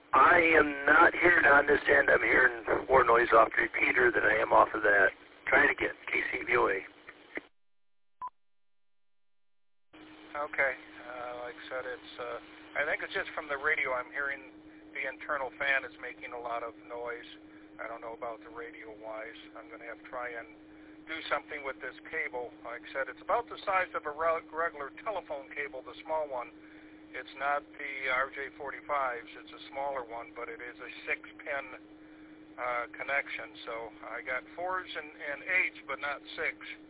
I am not hearing on this end. I'm hearing more noise off the repeater than I am off of that. Trying to get KCVOA. Okay. Like I said, I think it's just from the radio. I'm hearing the internal fan is making a lot of noise. I don't know about the radio-wise. I'm going to have to try and do something with this cable. Like I said, it's about the size of a regular telephone cable, the small one. It's not the RJ45s. It's a smaller one, but it is a 6-pin connection. So I got 4s and 8s, but not 6.